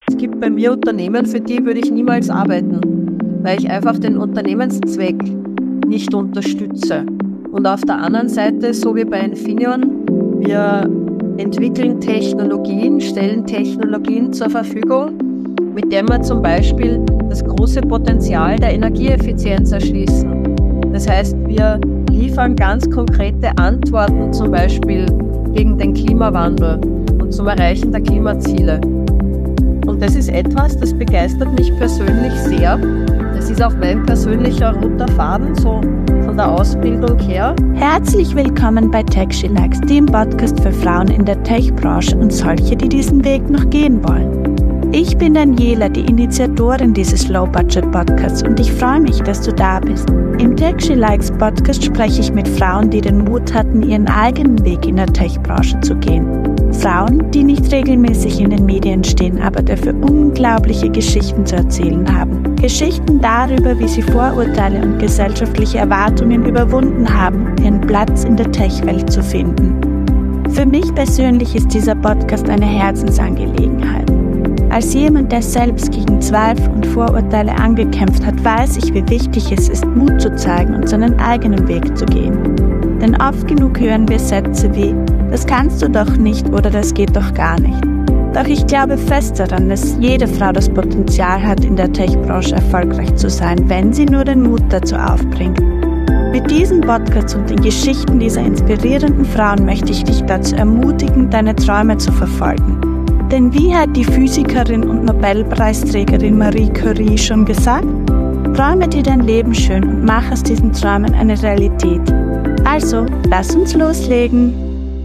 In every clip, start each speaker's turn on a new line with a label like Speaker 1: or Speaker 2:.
Speaker 1: Es gibt bei mir Unternehmen, für die würde ich niemals arbeiten, weil ich einfach den Unternehmenszweck nicht unterstütze. Und auf der anderen Seite, so wie bei Infineon, wir entwickeln Technologien, stellen Technologien zur Verfügung, mit denen wir zum Beispiel das große Potenzial der Energieeffizienz erschließen. Das heißt, wir liefern ganz konkrete Antworten zum Beispiel gegen den Klimawandel und zum Erreichen der Klimaziele. Und das ist etwas, das begeistert mich persönlich sehr. Das ist auch mein persönlicher roter Faden, so von der Ausbildung her.
Speaker 2: Herzlich willkommen bei Tech She Likes, dem Podcast für Frauen in der Tech-Branche und solche, die diesen Weg noch gehen wollen. Ich bin Daniela, die Initiatorin dieses Low-Budget-Podcasts und ich freue mich, dass du da bist. Im Tech She Likes Podcast spreche ich mit Frauen, die den Mut hatten, ihren eigenen Weg in der Tech-Branche zu gehen. Frauen, die nicht regelmäßig in den Medien stehen, aber dafür unglaubliche Geschichten zu erzählen haben. Geschichten darüber, wie sie Vorurteile und gesellschaftliche Erwartungen überwunden haben, ihren Platz in der Tech-Welt zu finden. Für mich persönlich ist dieser Podcast eine Herzensangelegenheit. Als jemand, der selbst gegen Zweifel und Vorurteile angekämpft hat, weiß ich, wie wichtig es ist, Mut zu zeigen und seinen eigenen Weg zu gehen. Denn oft genug hören wir Sätze wie, das kannst du doch nicht oder das geht doch gar nicht. Doch ich glaube fest daran, dass jede Frau das Potenzial hat, in der Tech-Branche erfolgreich zu sein, wenn sie nur den Mut dazu aufbringt. Mit diesem Podcast und den Geschichten dieser inspirierenden Frauen möchte ich dich dazu ermutigen, deine Träume zu verfolgen. Denn wie hat die Physikerin und Nobelpreisträgerin Marie Curie schon gesagt? Träume dir dein Leben schön und mach aus diesen Träumen eine Realität. Also, lass uns loslegen.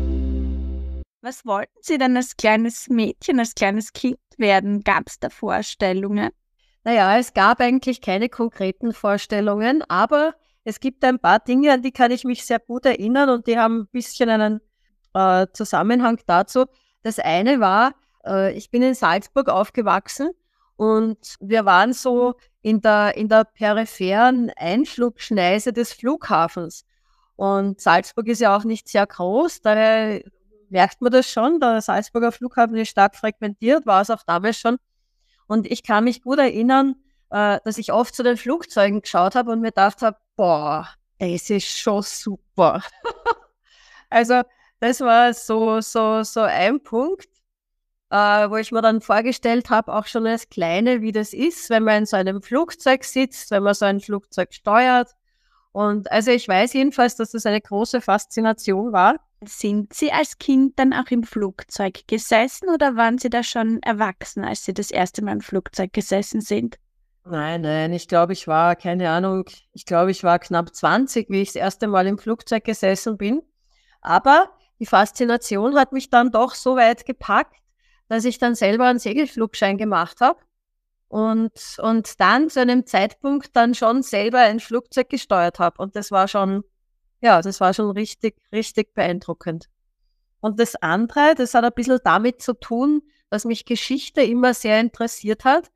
Speaker 2: Was wollten Sie denn als kleines Mädchen, als kleines Kind werden? Gab es da Vorstellungen?
Speaker 1: Naja, es gab eigentlich keine konkreten Vorstellungen, aber es gibt ein paar Dinge, an die kann ich mich sehr gut erinnern und die haben ein bisschen einen Zusammenhang dazu. Das eine war, ich bin in Salzburg aufgewachsen und wir waren so in der peripheren Einflugschneise des Flughafens. Und Salzburg ist ja auch nicht sehr groß, daher merkt man das schon. Der Salzburger Flughafen ist stark frequentiert, war es auch damals schon. Und ich kann mich gut erinnern, dass ich oft zu den Flugzeugen geschaut habe und mir gedacht habe, boah, das ist schon super. Also das war so ein Punkt, wo ich mir dann vorgestellt habe, auch schon als Kleine, wie das ist, wenn man in so einem Flugzeug sitzt, wenn man so ein Flugzeug steuert. Und also ich weiß jedenfalls, dass das eine große Faszination war.
Speaker 2: Sind Sie als Kind dann auch im Flugzeug gesessen oder waren Sie da schon erwachsen, als Sie das erste Mal im Flugzeug gesessen sind?
Speaker 1: Nein, ich glaube, ich war, keine Ahnung, ich glaube, ich war knapp 20, wie ich das erste Mal im Flugzeug gesessen bin. Aber die Faszination hat mich dann doch so weit gepackt, dass ich dann selber einen Segelflugschein gemacht habe und dann zu einem Zeitpunkt dann schon selber ein Flugzeug gesteuert habe. Und das war schon richtig, richtig beeindruckend. Und das andere, das hat ein bisschen damit zu tun, dass mich Geschichte immer sehr interessiert hat.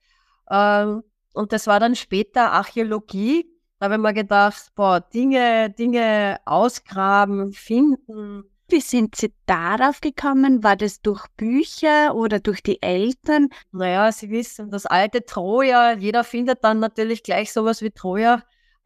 Speaker 1: Und das war dann später Archäologie. Da habe ich mir gedacht, boah, Dinge ausgraben, finden.
Speaker 2: Wie sind Sie darauf gekommen? War das durch Bücher oder durch die Eltern?
Speaker 1: Naja, Sie wissen, das alte Troja, jeder findet dann natürlich gleich sowas wie Troja.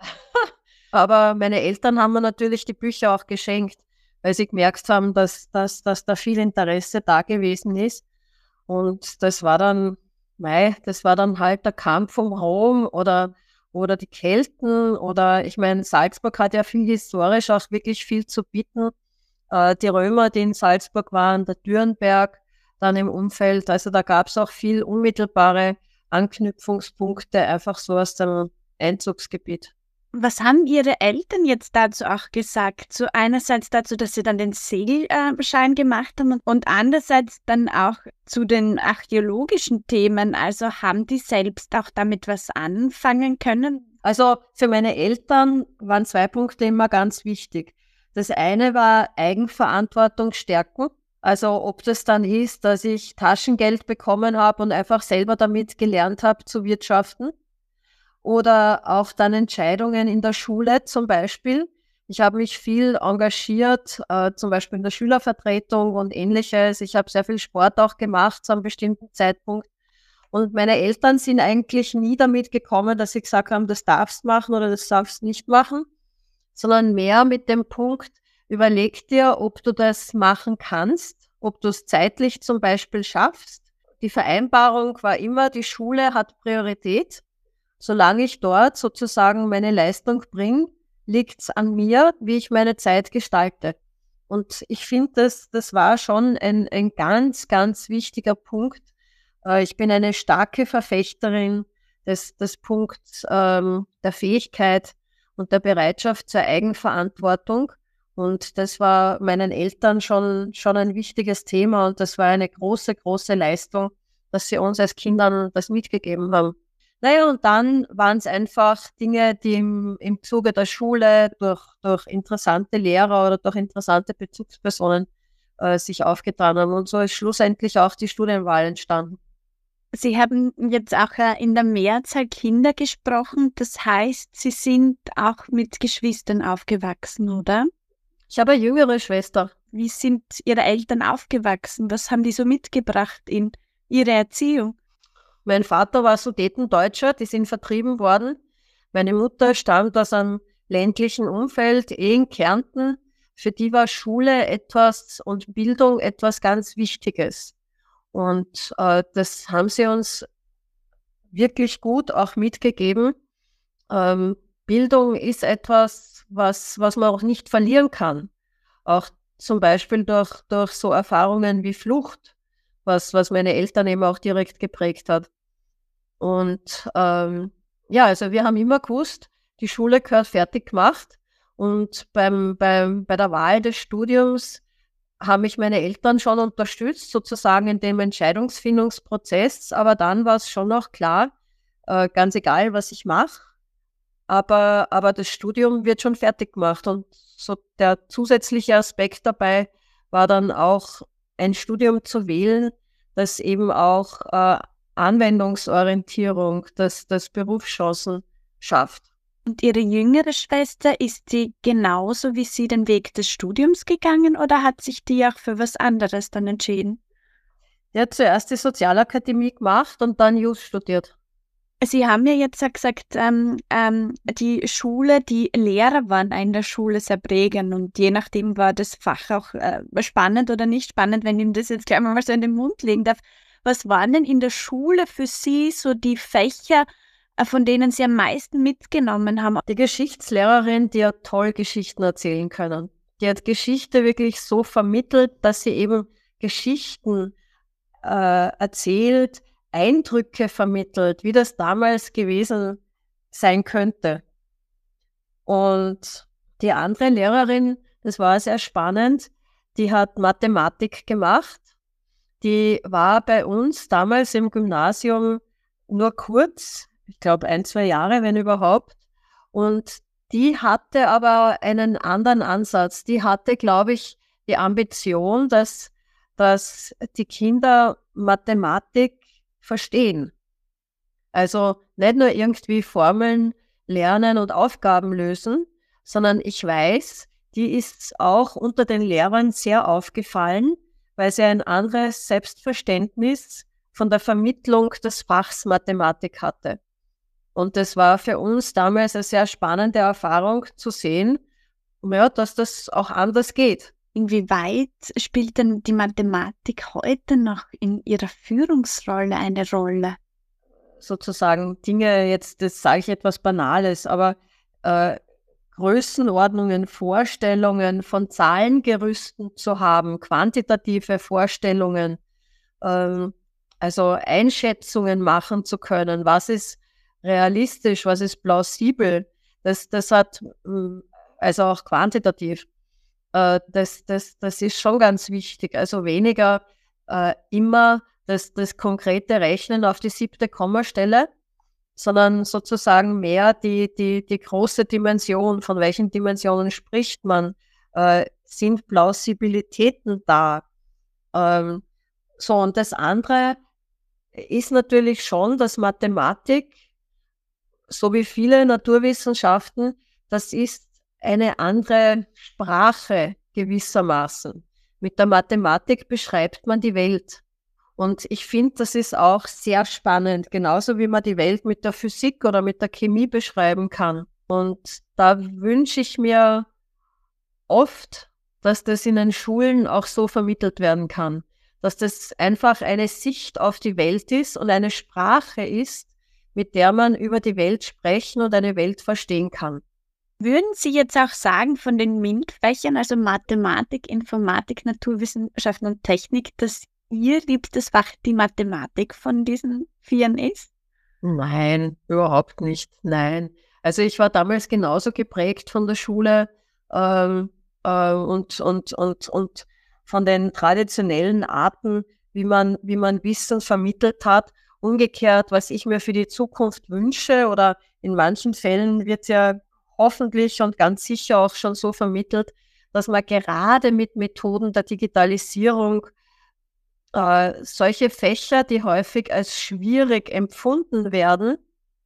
Speaker 1: Aber meine Eltern haben mir natürlich die Bücher auch geschenkt, weil sie gemerkt haben, dass da viel Interesse da gewesen ist. Und das war dann halt der Kampf um Rom oder die Kelten oder ich meine, Salzburg hat ja viel historisch auch wirklich viel zu bieten. Die Römer, die in Salzburg waren, der Dürnberg, dann im Umfeld. Also da gab es auch viel unmittelbare Anknüpfungspunkte, einfach so aus dem Einzugsgebiet.
Speaker 2: Was haben Ihre Eltern jetzt dazu auch gesagt? So einerseits dazu, dass Sie dann den Segelschein gemacht haben und andererseits dann auch zu den archäologischen Themen. Also haben die selbst auch damit was anfangen können?
Speaker 1: Also für meine Eltern waren 2 Punkte immer ganz wichtig. Das eine war Eigenverantwortung stärken. Also ob das dann ist, dass ich Taschengeld bekommen habe und einfach selber damit gelernt habe zu wirtschaften. Oder auch dann Entscheidungen in der Schule zum Beispiel. Ich habe mich viel engagiert, zum Beispiel in der Schülervertretung und Ähnliches. Ich habe sehr viel Sport auch gemacht zu einem bestimmten Zeitpunkt. Und meine Eltern sind eigentlich nie damit gekommen, dass sie gesagt haben, das darfst machen oder das darfst nicht machen, sondern mehr mit dem Punkt, überleg dir, ob du das machen kannst, ob du es zeitlich zum Beispiel schaffst. Die Vereinbarung war immer, die Schule hat Priorität. Solange ich dort sozusagen meine Leistung bringe, liegt es an mir, wie ich meine Zeit gestalte. Und ich finde, das war schon ein ganz, ganz wichtiger Punkt. Ich bin eine starke Verfechterin des Punkts der Fähigkeit und der Bereitschaft zur Eigenverantwortung. Und das war meinen Eltern schon ein wichtiges Thema und das war eine große, große Leistung, dass sie uns als Kindern das mitgegeben haben. Naja, und dann waren es einfach Dinge, die im Zuge der Schule durch interessante Lehrer oder durch interessante Bezugspersonen sich aufgetan haben. Und so ist schlussendlich auch die Studienwahl entstanden.
Speaker 2: Sie haben jetzt auch in der Mehrzahl Kinder gesprochen. Das heißt, Sie sind auch mit Geschwistern aufgewachsen, oder?
Speaker 1: Ich habe eine jüngere Schwester.
Speaker 2: Wie sind Ihre Eltern aufgewachsen? Was haben die so mitgebracht in ihre Erziehung?
Speaker 1: Mein Vater war Sudetendeutscher, die sind vertrieben worden. Meine Mutter stammt aus einem ländlichen Umfeld, in Kärnten. Für die war Schule etwas und Bildung etwas ganz Wichtiges. Und das haben sie uns wirklich gut auch mitgegeben. Bildung ist etwas, was man auch nicht verlieren kann. Auch zum Beispiel durch so Erfahrungen wie Flucht, was meine Eltern eben auch direkt geprägt hat. Und ja, also wir haben immer gewusst, die Schule gehört fertig gemacht. Und bei der Wahl des Studiums haben mich meine Eltern schon unterstützt, sozusagen in dem Entscheidungsfindungsprozess. Aber dann war es schon noch klar, ganz egal, was ich mache, aber das Studium wird schon fertig gemacht. Und so der zusätzliche Aspekt dabei war dann auch, ein Studium zu wählen, das eben auch Anwendungsorientierung, das Berufschancen schafft.
Speaker 2: Und Ihre jüngere Schwester, ist die genauso wie Sie den Weg des Studiums gegangen oder hat sich die auch für was anderes dann entschieden?
Speaker 1: Die hat zuerst die Sozialakademie gemacht und dann Jus studiert.
Speaker 2: Sie haben ja jetzt gesagt, die Schule, die Lehrer waren in der Schule sehr prägend und je nachdem war das Fach auch spannend oder nicht spannend, wenn ich Ihnen das jetzt gleich mal so in den Mund legen darf. Was waren denn in der Schule für Sie so die Fächer, von denen Sie am meisten mitgenommen haben?
Speaker 1: Die Geschichtslehrerin, die hat toll Geschichten erzählen können. Die hat Geschichte wirklich so vermittelt, dass sie eben Geschichten erzählt, Eindrücke vermittelt, wie das damals gewesen sein könnte. Und die andere Lehrerin, das war sehr spannend, die hat Mathematik gemacht. Die war bei uns damals im Gymnasium nur kurz, ich glaube 1-2 Jahre, wenn überhaupt. Und die hatte aber einen anderen Ansatz. Die hatte, glaube ich, die Ambition, dass die Kinder Mathematik verstehen. Also nicht nur irgendwie Formeln lernen und Aufgaben lösen, sondern ich weiß, die ist auch unter den Lehrern sehr aufgefallen, weil sie ein anderes Selbstverständnis von der Vermittlung des Fachs Mathematik hatte. Und das war für uns damals eine sehr spannende Erfahrung zu sehen, ja, dass das auch anders geht.
Speaker 2: Inwieweit spielt denn die Mathematik heute noch in Ihrer Führungsrolle eine Rolle?
Speaker 1: Sozusagen Dinge, jetzt, das sage ich etwas Banales, aber Größenordnungen, Vorstellungen von Zahlengerüsten zu haben, quantitative Vorstellungen, also Einschätzungen machen zu können, was ist realistisch, was ist plausibel, das hat, also auch quantitativ, das ist schon ganz wichtig. Also weniger immer das konkrete Rechnen auf die 7. Kommastelle, sondern sozusagen mehr die große Dimension. Von welchen Dimensionen spricht man? Sind Plausibilitäten da? So, und das andere ist natürlich schon, dass Mathematik, so wie viele Naturwissenschaften, das ist eine andere Sprache gewissermaßen. Mit der Mathematik beschreibt man die Welt. Und ich finde, das ist auch sehr spannend, genauso wie man die Welt mit der Physik oder mit der Chemie beschreiben kann. Und da wünsche ich mir oft, dass das in den Schulen auch so vermittelt werden kann, dass das einfach eine Sicht auf die Welt ist und eine Sprache ist, mit der man über die Welt sprechen und eine Welt verstehen kann.
Speaker 2: Würden Sie jetzt auch sagen, von den MINT-Fächern, also Mathematik, Informatik, Naturwissenschaften und Technik, dass Ihr liebstes Fach die Mathematik von diesen vieren ist?
Speaker 1: Nein, überhaupt nicht. Nein. Also ich war damals genauso geprägt von der Schule und von den traditionellen Arten, wie man Wissen vermittelt hat. Umgekehrt, was ich mir für die Zukunft wünsche, oder in manchen Fällen wird ja hoffentlich und ganz sicher auch schon so vermittelt, dass man gerade mit Methoden der Digitalisierung solche Fächer, die häufig als schwierig empfunden werden,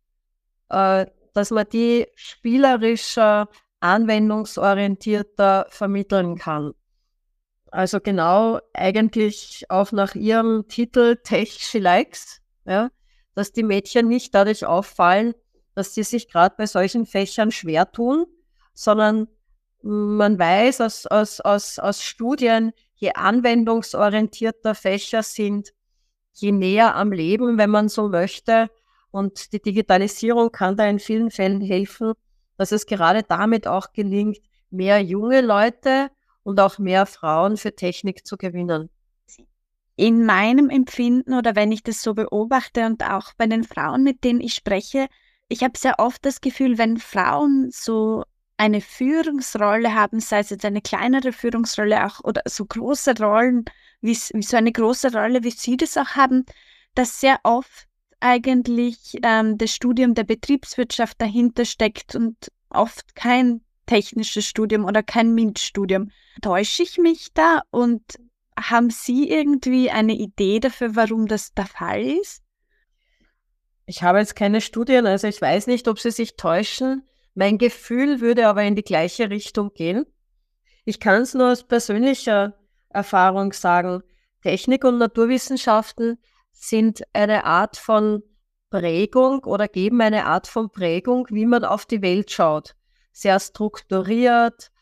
Speaker 1: dass man die spielerischer, anwendungsorientierter vermitteln kann. Also genau eigentlich auch nach ihrem Titel Tech She Likes, ja, dass die Mädchen nicht dadurch auffallen, dass sie sich gerade bei solchen Fächern schwer tun, sondern man weiß aus Studien, je anwendungsorientierter Fächer sind, je näher am Leben, wenn man so möchte. Und die Digitalisierung kann da in vielen Fällen helfen, dass es gerade damit auch gelingt, mehr junge Leute und auch mehr Frauen für Technik zu gewinnen.
Speaker 2: In meinem Empfinden oder wenn ich das so beobachte und auch bei den Frauen, mit denen ich spreche, ich habe sehr oft das Gefühl, wenn Frauen so eine Führungsrolle haben, sei es jetzt eine kleinere Führungsrolle auch oder so große Rollen, wie so eine große Rolle, wie Sie das auch haben, dass sehr oft eigentlich das Studium der Betriebswirtschaft dahinter steckt und oft kein technisches Studium oder kein MINT-Studium. Täusche ich mich da und haben Sie irgendwie eine Idee dafür, warum das der Fall ist?
Speaker 1: Ich habe jetzt keine Studien, also ich weiß nicht, ob sie sich täuschen. Mein Gefühl würde aber in die gleiche Richtung gehen. Ich kann es nur aus persönlicher Erfahrung sagen. Technik und Naturwissenschaften sind eine Art von Prägung oder geben eine Art von Prägung, wie man auf die Welt schaut. Sehr strukturiert,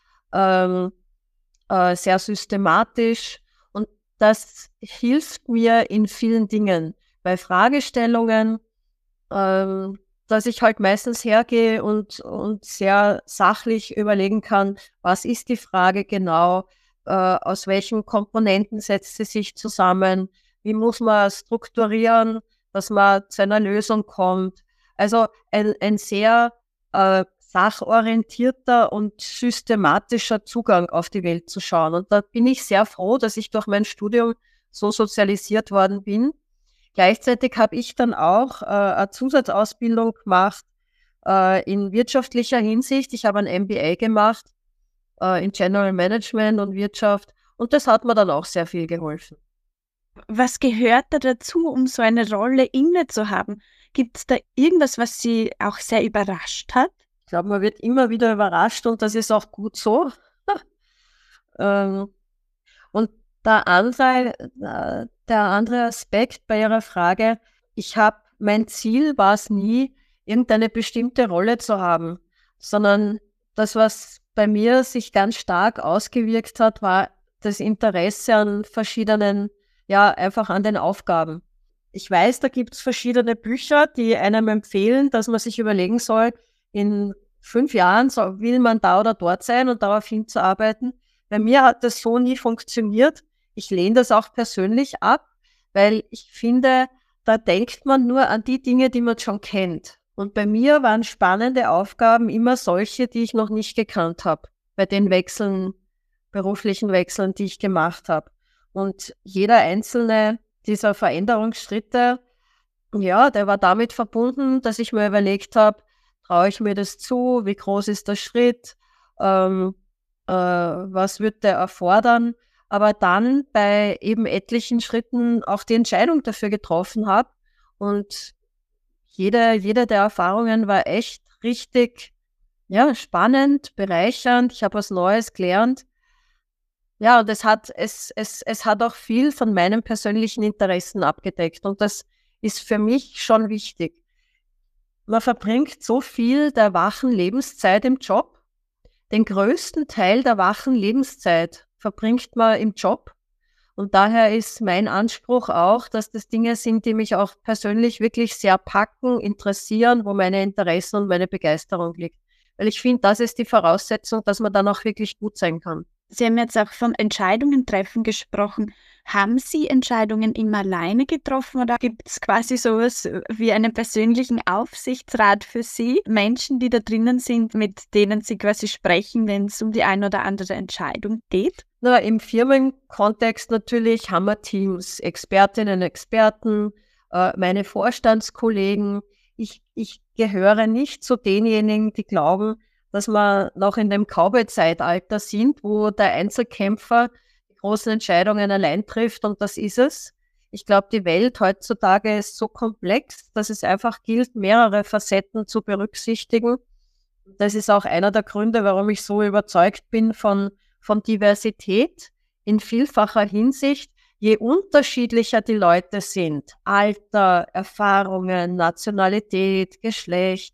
Speaker 1: sehr systematisch, und das hilft mir in vielen Dingen. Bei Fragestellungen, dass ich halt meistens hergehe und sehr sachlich überlegen kann, was ist die Frage genau, aus welchen Komponenten setzt sie sich zusammen, wie muss man strukturieren, dass man zu einer Lösung kommt. Also ein sehr sachorientierter und systematischer Zugang auf die Welt zu schauen. Und da bin ich sehr froh, dass ich durch mein Studium so sozialisiert worden bin. Gleichzeitig habe ich dann auch eine Zusatzausbildung gemacht in wirtschaftlicher Hinsicht. Ich habe ein MBA gemacht in General Management und Wirtschaft, und das hat mir dann auch sehr viel geholfen.
Speaker 2: Was gehört da dazu, um so eine Rolle inne zu haben? Gibt es da irgendwas, was Sie auch sehr überrascht hat?
Speaker 1: Ich glaube, man wird immer wieder überrascht, und das ist auch gut so. ähm, und der andere Aspekt bei Ihrer Frage, mein Ziel war es nie, irgendeine bestimmte Rolle zu haben, sondern das, was bei mir sich ganz stark ausgewirkt hat, war das Interesse an verschiedenen, ja, einfach an den Aufgaben. Ich weiß, da gibt es verschiedene Bücher, die einem empfehlen, dass man sich überlegen soll, in 5 Jahren will man da oder dort sein und darauf hinzuarbeiten. Bei mir hat das so nie funktioniert. Ich lehne das auch persönlich ab, weil ich finde, da denkt man nur an die Dinge, die man schon kennt. Und bei mir waren spannende Aufgaben immer solche, die ich noch nicht gekannt habe, bei den beruflichen Wechseln, die ich gemacht habe. Und jeder einzelne dieser Veränderungsschritte, ja, der war damit verbunden, dass ich mir überlegt habe, traue ich mir das zu, wie groß ist der Schritt, was wird der erfordern, aber dann bei eben etlichen Schritten auch die Entscheidung dafür getroffen habe. Und jede der Erfahrungen war echt richtig, ja, spannend, bereichernd. Ich habe was Neues gelernt. Ja, und es hat auch viel von meinen persönlichen Interessen abgedeckt. Und das ist für mich schon wichtig. Man verbringt so viel der wachen Lebenszeit im Job. Den größten Teil der wachen Lebenszeit verbringt man im Job. Und daher ist mein Anspruch auch, dass das Dinge sind, die mich auch persönlich wirklich sehr packen, interessieren, wo meine Interessen und meine Begeisterung liegt. Weil ich finde, das ist die Voraussetzung, dass man dann auch wirklich gut sein kann.
Speaker 2: Sie haben jetzt auch von Entscheidungen treffen gesprochen. Haben Sie Entscheidungen immer alleine getroffen oder gibt es quasi sowas wie einen persönlichen Aufsichtsrat für Sie? Menschen, die da drinnen sind, mit denen Sie quasi sprechen, wenn es um die eine oder andere Entscheidung geht?
Speaker 1: Na, im Firmenkontext natürlich haben wir Teams, Expertinnen, Experten, meine Vorstandskollegen. Ich gehöre nicht zu denjenigen, die glauben, dass wir noch in dem Cowboy-Zeitalter sind, wo der Einzelkämpfer die großen Entscheidungen allein trifft und das ist es. Ich glaube, die Welt heutzutage ist so komplex, dass es einfach gilt, mehrere Facetten zu berücksichtigen. Das ist auch einer der Gründe, warum ich so überzeugt bin von Diversität in vielfacher Hinsicht. Je unterschiedlicher die Leute sind, Alter, Erfahrungen, Nationalität, Geschlecht,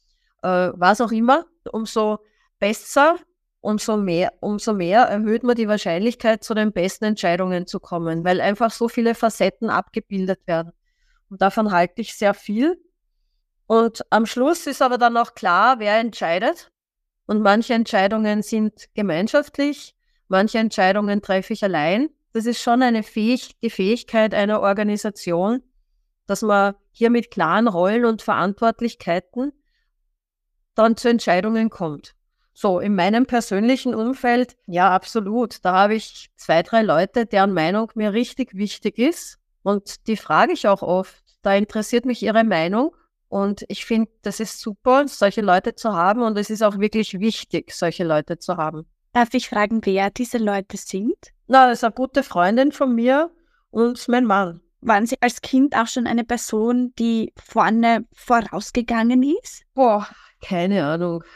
Speaker 1: was auch immer, umso besser, umso mehr erhöht man die Wahrscheinlichkeit, zu den besten Entscheidungen zu kommen, weil einfach so viele Facetten abgebildet werden. Und davon halte ich sehr viel. Und am Schluss ist aber dann auch klar, wer entscheidet. Und manche Entscheidungen sind gemeinschaftlich, manche Entscheidungen treffe ich allein. Das ist schon die Fähigkeit einer Organisation, dass man hier mit klaren Rollen und Verantwortlichkeiten dann zu Entscheidungen kommt. So, in meinem persönlichen Umfeld, ja, absolut. Da habe ich 2, 3 Leute, deren Meinung mir richtig wichtig ist. Und die frage ich auch oft. Da interessiert mich ihre Meinung. Und ich finde, das ist super, solche Leute zu haben. Und es ist auch wirklich wichtig, solche Leute zu haben.
Speaker 2: Darf ich fragen, wer diese Leute sind?
Speaker 1: Na, das ist eine gute Freundin von mir und mein Mann.
Speaker 2: Waren Sie als Kind auch schon eine Person, die vorne vorausgegangen ist?
Speaker 1: Boah, keine Ahnung.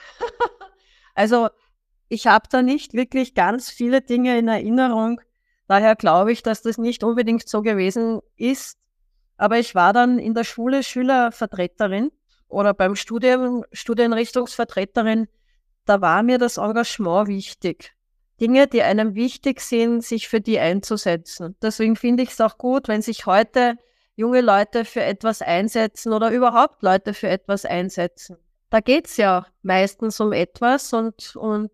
Speaker 1: Also ich habe da nicht wirklich ganz viele Dinge in Erinnerung. Daher glaube ich, dass das nicht unbedingt so gewesen ist. Aber ich war dann in der Schule Schülervertreterin oder beim Studium Studienrichtungsvertreterin. Da war mir das Engagement wichtig. Dinge, die einem wichtig sind, sich für die einzusetzen. Deswegen finde ich es auch gut, wenn sich heute junge Leute für etwas einsetzen oder überhaupt Leute für etwas einsetzen. Da geht's ja meistens um etwas und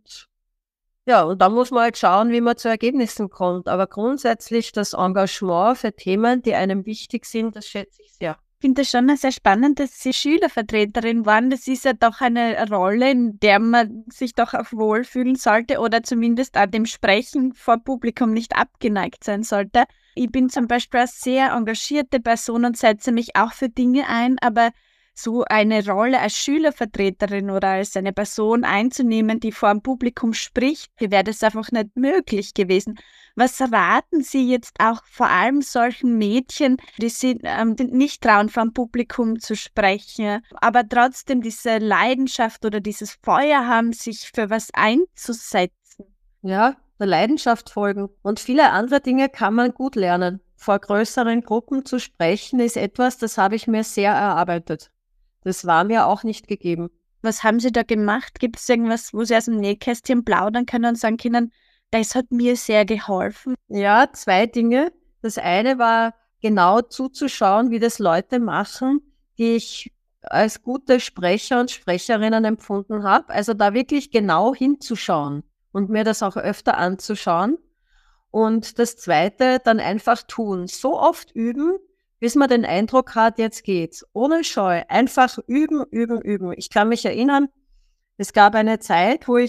Speaker 1: da muss man halt schauen, wie man zu Ergebnissen kommt. Aber grundsätzlich das Engagement für Themen, die einem wichtig sind, das schätze ich sehr.
Speaker 2: Ich finde es schon sehr spannend, dass Sie Schülervertreterin waren. Das ist ja doch eine Rolle, in der man sich doch auch wohlfühlen sollte oder zumindest auch dem Sprechen vor Publikum nicht abgeneigt sein sollte. Ich bin zum Beispiel eine sehr engagierte Person und setze mich auch für Dinge ein, aber so eine Rolle als Schülervertreterin oder als eine Person einzunehmen, die vor dem Publikum spricht, wäre das einfach nicht möglich gewesen. Was raten Sie jetzt auch vor allem solchen Mädchen, die sich nicht trauen, vor dem Publikum zu sprechen, aber trotzdem diese Leidenschaft oder dieses Feuer haben, sich für was einzusetzen?
Speaker 1: Ja, der Leidenschaft folgen. Und viele andere Dinge kann man gut lernen. Vor größeren Gruppen zu sprechen ist etwas, das habe ich mir sehr erarbeitet. Das war mir auch nicht gegeben.
Speaker 2: Was haben Sie da gemacht? Gibt es irgendwas, wo Sie aus dem Nähkästchen plaudern können und sagen können, das hat mir sehr geholfen?
Speaker 1: Ja, 2 Dinge. Das eine war, genau zuzuschauen, wie das Leute machen, die ich als gute Sprecher und Sprecherinnen empfunden habe. Also da wirklich genau hinzuschauen und mir das auch öfter anzuschauen. Und das zweite, dann einfach tun. So oft üben, bis man den Eindruck hat, jetzt geht's. Ohne Scheu. Einfach üben, üben, üben. Ich kann mich erinnern, es gab eine Zeit, wo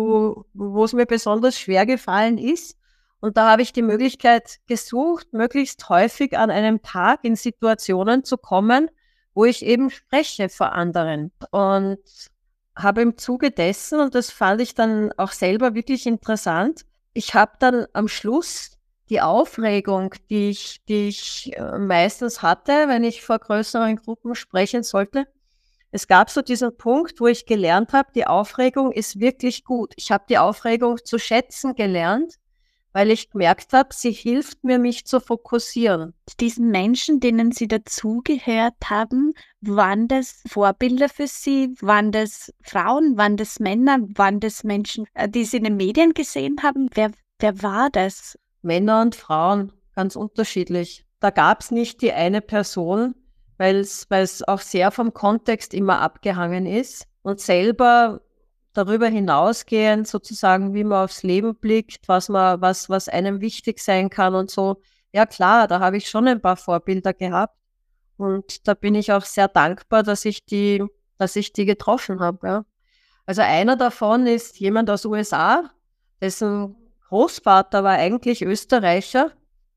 Speaker 1: es mir besonders schwer gefallen ist. Und da habe ich die Möglichkeit gesucht, möglichst häufig an einem Tag in Situationen zu kommen, wo ich eben spreche vor anderen. Und habe im Zuge dessen, und das fand ich dann auch selber wirklich interessant, ich habe dann am Schluss die Aufregung, die ich meistens hatte, wenn ich vor größeren Gruppen sprechen sollte. Es gab so diesen Punkt, wo ich gelernt habe, die Aufregung ist wirklich gut. Ich habe die Aufregung zu schätzen gelernt, weil ich gemerkt habe, sie hilft mir, mich zu fokussieren.
Speaker 2: Diesen Menschen, denen Sie dazugehört haben, waren das Vorbilder für Sie? Waren das Frauen? Waren das Männer? Waren das Menschen, die Sie in den Medien gesehen haben? Wer war das?
Speaker 1: Männer und Frauen, ganz unterschiedlich. Da gab es nicht die eine Person, weil es auch sehr vom Kontext immer abgehangen ist und selber darüber hinausgehend sozusagen, wie man aufs Leben blickt, was einem wichtig sein kann und so. Ja klar, da habe ich schon ein paar Vorbilder gehabt und da bin ich auch sehr dankbar, dass ich die getroffen habe. Ja. Also einer davon ist jemand aus USA, dessen Großvater war eigentlich Österreicher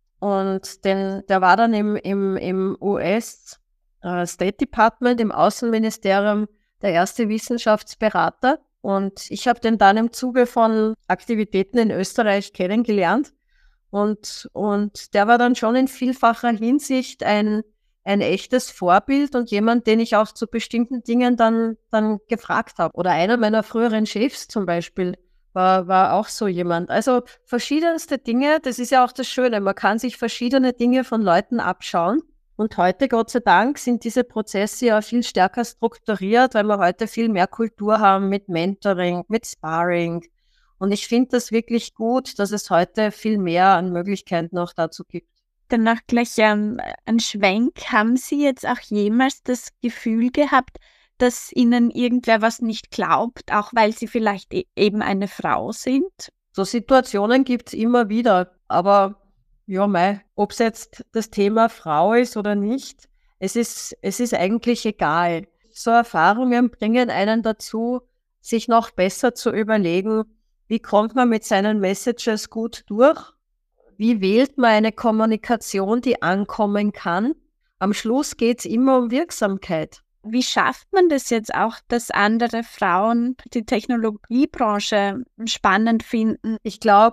Speaker 1: und der war dann im US State Department, im Außenministerium, der erste Wissenschaftsberater. Und ich habe den dann im Zuge von Aktivitäten in Österreich kennengelernt. Und der war dann schon in vielfacher Hinsicht ein echtes Vorbild und jemand, den ich auch zu bestimmten Dingen dann gefragt habe. Oder einer meiner früheren Chefs zum Beispiel war auch so jemand. Also verschiedenste Dinge, das ist ja auch das Schöne, man kann sich verschiedene Dinge von Leuten abschauen. Und heute, Gott sei Dank, sind diese Prozesse ja viel stärker strukturiert, weil wir heute viel mehr Kultur haben mit Mentoring, mit Sparring. Und ich finde das wirklich gut, dass es heute viel mehr an Möglichkeiten auch dazu gibt.
Speaker 2: Danach gleich ein Schwenk. Haben Sie jetzt auch jemals das Gefühl gehabt, dass Ihnen irgendwer was nicht glaubt, auch weil Sie vielleicht eben eine Frau sind?
Speaker 1: So Situationen gibt es immer wieder, aber ja, ob es jetzt das Thema Frau ist oder nicht, es ist eigentlich egal. So Erfahrungen bringen einen dazu, sich noch besser zu überlegen, wie kommt man mit seinen Messages gut durch? Wie wählt man eine Kommunikation, die ankommen kann? Am Schluss geht es immer um Wirksamkeit.
Speaker 2: Wie schafft man das jetzt auch, dass andere Frauen die Technologiebranche spannend finden?
Speaker 1: Ich glaube,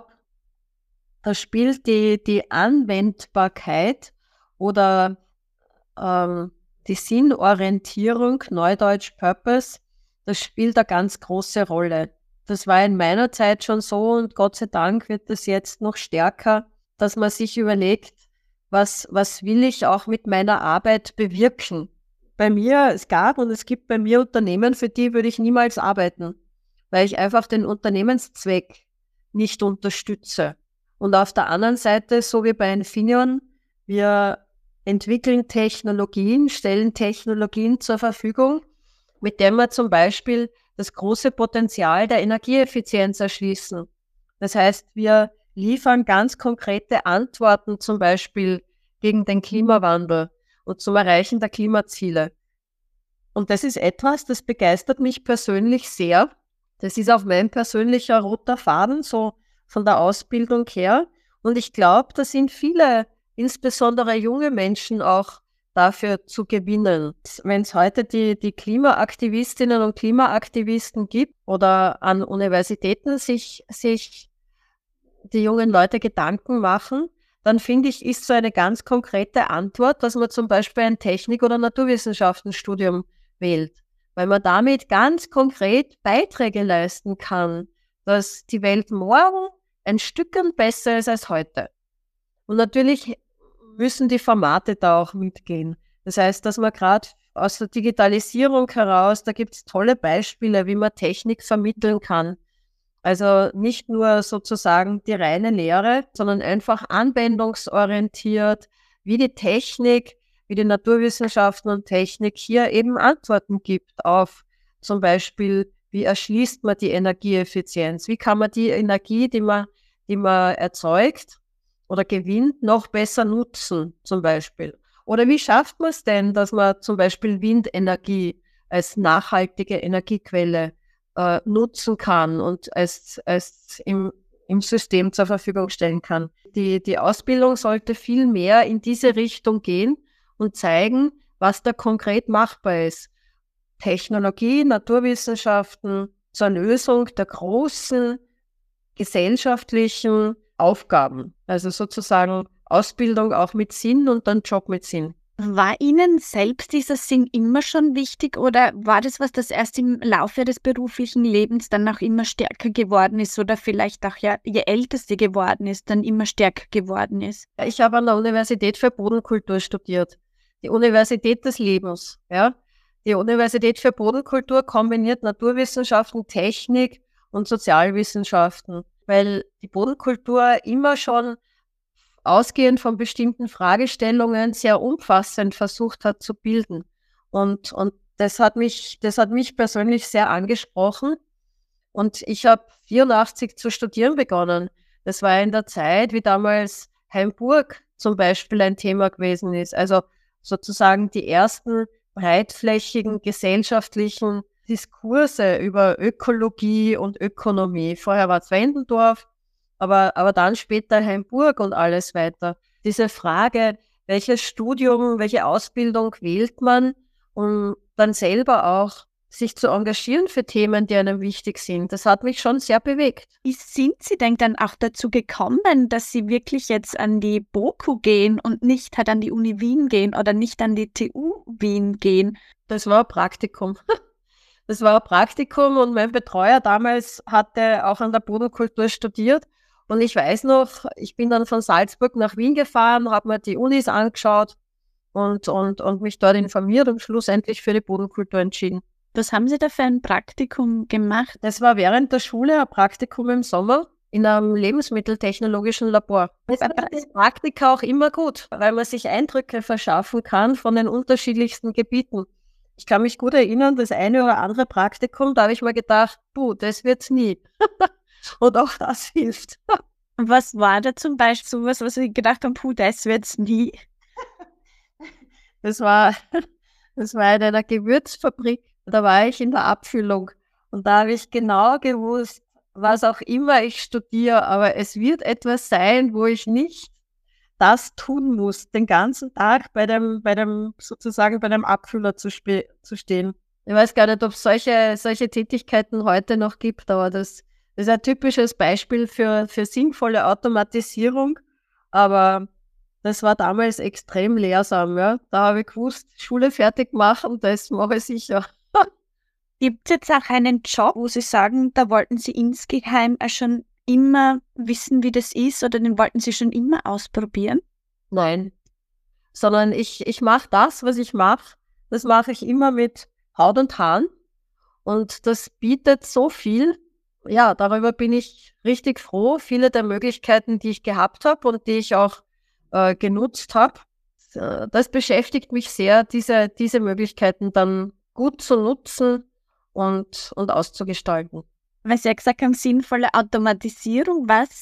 Speaker 1: da spielt die Anwendbarkeit oder die Sinnorientierung, Neudeutsch Purpose, das spielt eine ganz große Rolle. Das war in meiner Zeit schon so und Gott sei Dank wird das jetzt noch stärker, dass man sich überlegt, was will ich auch mit meiner Arbeit bewirken. Es gab und es gibt bei mir Unternehmen, für die würde ich niemals arbeiten, weil ich einfach den Unternehmenszweck nicht unterstütze. Und auf der anderen Seite, so wie bei Infineon, wir entwickeln Technologien, stellen Technologien zur Verfügung, mit denen wir zum Beispiel das große Potenzial der Energieeffizienz erschließen. Das heißt, wir liefern ganz konkrete Antworten zum Beispiel gegen den Klimawandel und zum Erreichen der Klimaziele. Und das ist etwas, das begeistert mich persönlich sehr. Das ist auch mein persönlicher roter Faden, so von der Ausbildung her. Und ich glaube, da sind viele, insbesondere junge Menschen auch dafür zu gewinnen. Wenn es heute die Klimaaktivistinnen und Klimaaktivisten gibt oder an Universitäten sich die jungen Leute Gedanken machen, dann finde ich, ist so eine ganz konkrete Antwort, dass man zum Beispiel ein Technik- oder Naturwissenschaftenstudium wählt, weil man damit ganz konkret Beiträge leisten kann, dass die Welt morgen ein Stückchen besser ist als heute. Und natürlich müssen die Formate da auch mitgehen. Das heißt, dass man gerade aus der Digitalisierung heraus, da gibt es tolle Beispiele, wie man Technik vermitteln kann. Also nicht nur sozusagen die reine Lehre, sondern einfach anwendungsorientiert, wie die Technik, wie die Naturwissenschaften und Technik hier eben Antworten gibt auf zum Beispiel, wie erschließt man die Energieeffizienz? Wie kann man die Energie, die man erzeugt oder gewinnt, noch besser nutzen zum Beispiel? Oder wie schafft man es denn, dass man zum Beispiel Windenergie als nachhaltige Energiequelle nutzen kann und als im System zur Verfügung stellen kann? Die Ausbildung sollte viel mehr in diese Richtung gehen und zeigen, was da konkret machbar ist. Technologie, Naturwissenschaften zur Lösung der großen gesellschaftlichen Aufgaben. Also sozusagen Ausbildung auch mit Sinn und dann Job mit Sinn.
Speaker 2: War Ihnen selbst dieser Sinn immer schon wichtig oder war das was, das erst im Laufe des beruflichen Lebens dann auch immer stärker geworden ist oder vielleicht auch ja, je älter sie geworden ist, dann immer stärker geworden ist?
Speaker 1: Ich habe an der Universität für Bodenkultur studiert. Die Universität des Lebens, ja. Die Universität für Bodenkultur kombiniert Naturwissenschaften, Technik und Sozialwissenschaften, weil die Bodenkultur immer schon ausgehend von bestimmten Fragestellungen sehr umfassend versucht hat zu bilden. Und das hat mich persönlich sehr angesprochen. Und ich habe 84 zu studieren begonnen. Das war in der Zeit, wie damals Heimburg zum Beispiel ein Thema gewesen ist. Also sozusagen die ersten breitflächigen gesellschaftlichen Diskurse über Ökologie und Ökonomie. Vorher war es Wendendorf, aber dann später Heimburg und alles weiter. Diese Frage, welches Studium, welche Ausbildung wählt man, um dann selber auch sich zu engagieren für Themen, die einem wichtig sind. Das hat mich schon sehr bewegt.
Speaker 2: Wie sind Sie denn dann auch dazu gekommen, dass Sie wirklich jetzt an die BOKU gehen und nicht halt an die Uni Wien gehen oder nicht an die TU Wien gehen?
Speaker 1: Das war ein Praktikum. Das war ein Praktikum und mein Betreuer damals hatte auch an der Bodenkultur studiert. Und ich weiß noch, ich bin dann von Salzburg nach Wien gefahren, habe mir die Unis angeschaut und mich dort informiert und schlussendlich für die Bodenkultur entschieden.
Speaker 2: Was haben Sie da für ein Praktikum gemacht?
Speaker 1: Das war während der Schule ein Praktikum im Sommer in einem lebensmitteltechnologischen Labor. Das ist Praktika auch immer gut, weil man sich Eindrücke verschaffen kann von den unterschiedlichsten Gebieten. Ich kann mich gut erinnern, das eine oder andere Praktikum, da habe ich mir gedacht, das wird's nie. Und auch das hilft.
Speaker 2: Was war da zum Beispiel sowas, was Sie gedacht haben, das wird's nie?
Speaker 1: Das war in einer Gewürzfabrik. Da war ich in der Abfüllung und da habe ich genau gewusst, was auch immer ich studiere, aber es wird etwas sein, wo ich nicht das tun muss, den ganzen Tag bei dem Abfüller zu stehen. Ich weiß gar nicht, ob es solche Tätigkeiten heute noch gibt, aber das ist ein typisches Beispiel für sinnvolle Automatisierung, aber das war damals extrem lehrsam. Ja. Da habe ich gewusst, Schule fertig machen, das mache ich sicher.
Speaker 2: Gibt es jetzt auch einen Job, wo Sie sagen, da wollten Sie insgeheim schon immer wissen, wie das ist oder den wollten Sie schon immer ausprobieren?
Speaker 1: Nein, sondern ich mache das, was ich mache. Das mache ich immer mit Haut und Haaren und das bietet so viel. Ja, darüber bin ich richtig froh. Viele der Möglichkeiten, die ich gehabt habe und die ich auch genutzt habe, das beschäftigt mich sehr, diese Möglichkeiten dann gut zu nutzen und auszugestalten.
Speaker 2: Weil Sie ja gesagt haben, sinnvolle Automatisierung. Was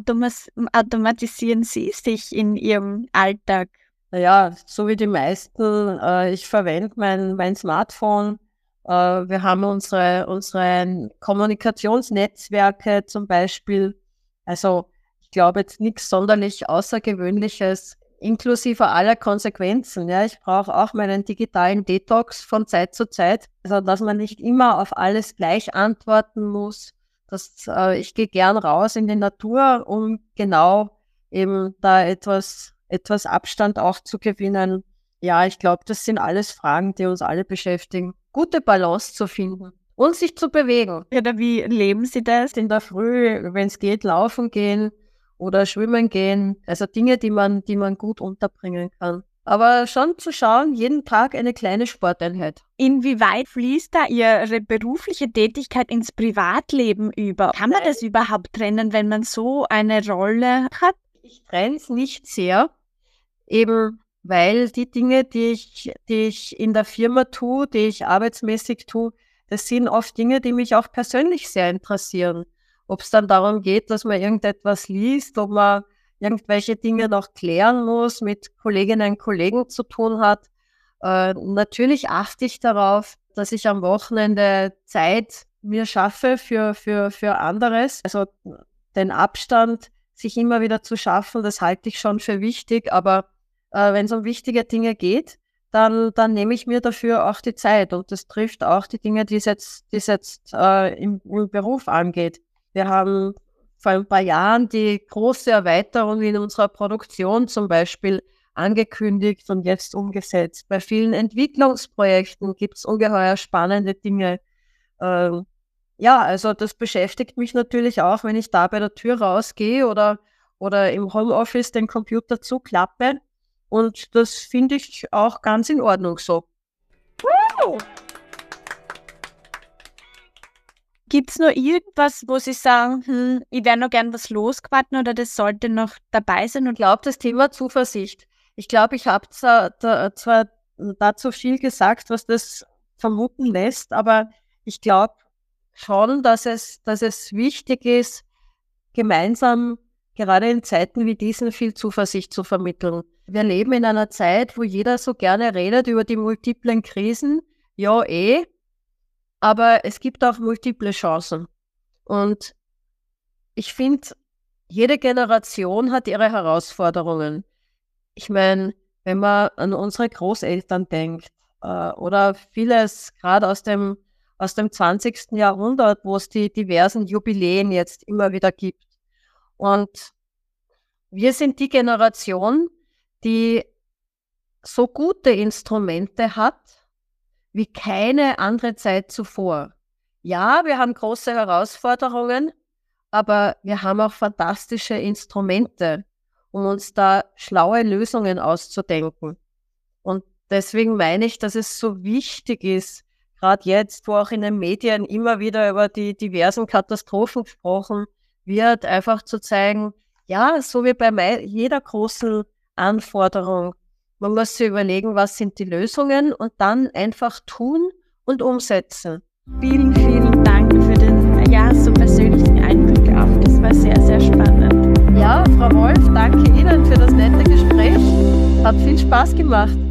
Speaker 2: automatisieren Sie sich in Ihrem Alltag?
Speaker 1: Naja, so wie die meisten, ich verwende mein Smartphone. Wir haben unsere Kommunikationsnetzwerke zum Beispiel. Also ich glaube jetzt nichts sonderlich Außergewöhnliches, inklusive aller Konsequenzen. Ja, ich brauche auch meinen digitalen Detox von Zeit zu Zeit, also dass man nicht immer auf alles gleich antworten muss. Ich gehe gern raus in die Natur, um genau eben da etwas Abstand auch zu gewinnen. Ja, ich glaube, das sind alles Fragen, die uns alle beschäftigen. Gute Balance zu finden und sich zu bewegen.
Speaker 2: Oder wie leben Sie das?
Speaker 1: In der Früh, wenn es geht, laufen gehen oder schwimmen gehen. Also Dinge, die man gut unterbringen kann. Aber schon zu schauen, jeden Tag eine kleine Sporteinheit.
Speaker 2: Inwieweit fließt da Ihre berufliche Tätigkeit ins Privatleben über? Kann man das überhaupt trennen, wenn man so eine Rolle hat?
Speaker 1: Ich trenne es nicht sehr, eben weil die Dinge, die ich in der Firma tue, die ich arbeitsmäßig tue, das sind oft Dinge, die mich auch persönlich sehr interessieren. Ob es dann darum geht, dass man irgendetwas liest, ob man irgendwelche Dinge noch klären muss, mit Kolleginnen und Kollegen zu tun hat. Natürlich achte ich darauf, dass ich am Wochenende Zeit mir schaffe für anderes. Also den Abstand sich immer wieder zu schaffen, das halte ich schon für wichtig. Aber wenn es um wichtige Dinge geht, dann nehme ich mir dafür auch die Zeit. Und das trifft auch die Dinge, die es jetzt im Beruf angeht. Wir haben vor ein paar Jahren die große Erweiterung in unserer Produktion zum Beispiel angekündigt und jetzt umgesetzt. Bei vielen Entwicklungsprojekten gibt es ungeheuer spannende Dinge. Also das beschäftigt mich natürlich auch, wenn ich da bei der Tür rausgehe oder im Homeoffice den Computer zuklappe. Und das finde ich auch ganz in Ordnung so.
Speaker 2: Wow. Gibt es noch irgendwas, wo Sie sagen, ich wäre noch gern was losgeworden oder das sollte noch dabei sein? Und
Speaker 1: ich glaube, das Thema Zuversicht. Ich glaube, ich habe zwar dazu viel gesagt, was das vermuten lässt, aber ich glaube schon, dass es wichtig ist, gemeinsam, gerade in Zeiten wie diesen, viel Zuversicht zu vermitteln. Wir leben in einer Zeit, wo jeder so gerne redet über die multiplen Krisen. Ja, aber es gibt auch multiple Chancen. Und ich finde, jede Generation hat ihre Herausforderungen. Ich meine, wenn man an unsere Großeltern denkt oder vieles gerade aus dem 20. Jahrhundert, wo es die diversen Jubiläen jetzt immer wieder gibt. Und wir sind die Generation, die so gute Instrumente hat, wie keine andere Zeit zuvor. Ja, wir haben große Herausforderungen, aber wir haben auch fantastische Instrumente, um uns da schlaue Lösungen auszudenken. Und deswegen meine ich, dass es so wichtig ist, gerade jetzt, wo auch in den Medien immer wieder über die diversen Katastrophen gesprochen wird, einfach zu zeigen, ja, so wie bei jeder großen Anforderung, man muss sich überlegen, was sind die Lösungen und dann einfach tun und umsetzen.
Speaker 2: Vielen, vielen Dank für den so persönlichen Einblick auf. Das war sehr, sehr spannend.
Speaker 1: Ja, Frau Wolf, danke Ihnen für das nette Gespräch. Hat viel Spaß gemacht.